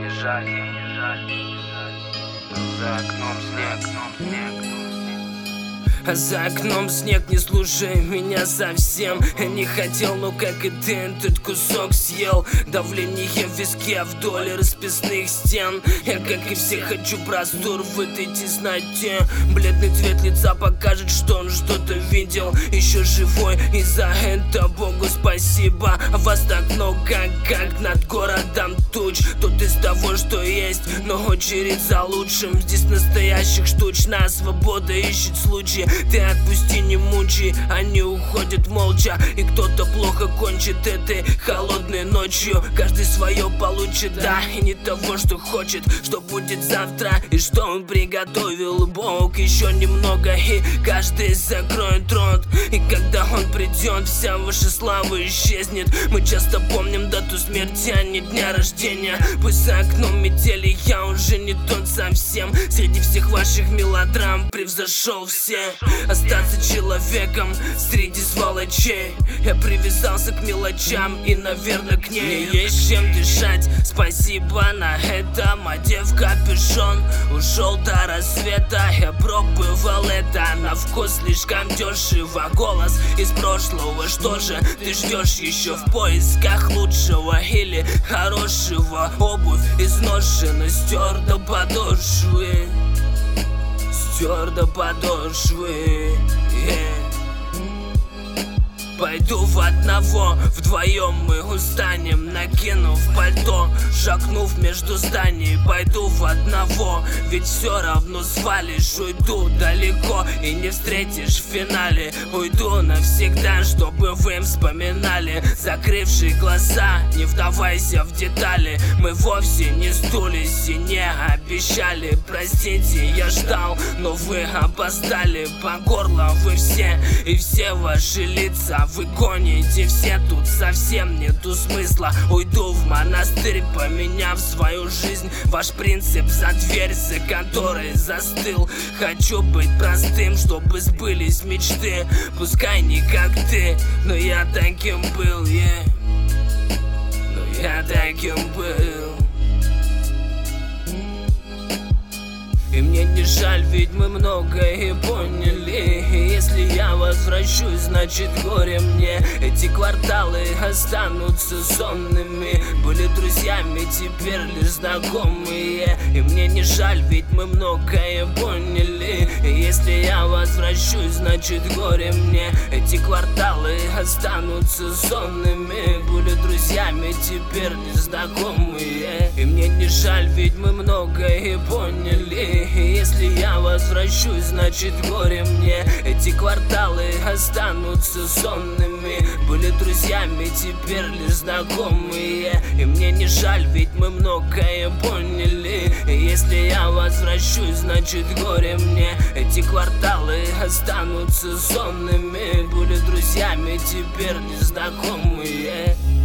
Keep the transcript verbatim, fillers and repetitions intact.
не жаль, ей не жаль. За окном снег, окном снег. А за окном снег, не слушай меня совсем. Я не хотел, но как и ты, этот кусок съел. Давление в виске вдоль расписных стен. Я, как и все, хочу простор в этой тесноте. Бледный цвет лица покажет, что он что-то видел. Еще живой, и за это Богу спасибо. А вас так много, как над городом туч. Тут из того, что есть, но очередь за лучшим. Здесь настоящих штучная свобода ищет случаи. Ты отпусти, не мучай, они уходят молча. И кто-то плохо кончит этой холодной ночью. Каждый свое получит, да, и не того, что хочет. Что будет завтра, и что он приготовил Бог. Еще немного, и каждый закроет рот. И когда он придет, вся ваша слава исчезнет. Мы часто помним дату смерти, а не дня рождения. Пусть за окном метели, я уже не тот совсем. Среди всех ваших мелодрам превзошел все. Остаться человеком среди сволочей. Я привязался к мелочам и, наверное, к ней. Мне есть чем дышать, спасибо на этом. Одев капюшон, ушел до рассвета. Я пробовал это на вкус слишком дешево. Голос из прошлого, что же ты ждешь еще в поисках лучшего или хорошего? Обувь изношена, стер до подошвы. Стер до подошвы, yeah. Пойду в одного, вдвоем мы устанем. Накинув пальто, шагнув между зданий. Пойду в одного, ведь все равно свалишь. Уйду далеко и не встретишь в финале. Уйду навсегда, чтобы вы вспоминали. Закрывшие глаза, не вдавайся в детали. Мы вовсе не сдулись и не обещали. Простите, я ждал, но вы опоздали. По горло вы все, и все ваши лица вы гоните все, тут совсем нету смысла. Уйду в монастырь, поменяв свою жизнь. Ваш принцип за дверь, за которой застыл. Хочу быть простым, чтобы сбылись мечты. Пускай не как ты, но я таким был, yeah. Но я таким был. И мне не жаль, ведь мы многое поняли. И если я возвращусь, значит горе мне. Эти кварталы останутся сонными. Были друзьями, теперь лишь знакомые. И мне не жаль, ведь мы многое поняли. И если я возвращусь, значит горе мне. Эти кварталы останутся сонными. Были друзьями, теперь лишь знакомые. И мне не жаль, ведь мы многое поняли. И если я возвращусь, значит горе мне. Эти кварталы останутся сонными. Были друзьями, теперь лишь знакомые. И мне не жаль, ведь мы многое поняли. И если я возвращусь, значит горе мне. Эти кварталы останутся сонными. Были друзьями, теперь лишь знакомые.